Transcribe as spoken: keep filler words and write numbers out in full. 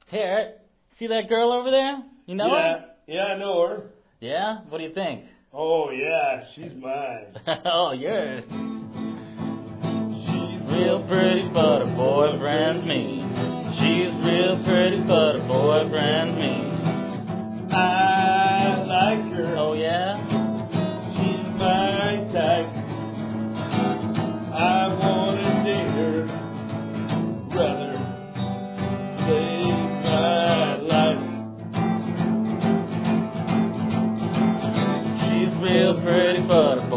Hey, Art, see that girl over there? You know yeah, her? yeah, I know her. Yeah? What do you think? Oh, yeah, she's mine. Oh, yours. She's real pretty, but her boyfriend's mean. She's real pretty, but her boyfriend's mean. I like her. Oh, yeah? She's my type. I wanna date her. Rather save my life. She's real pretty, but her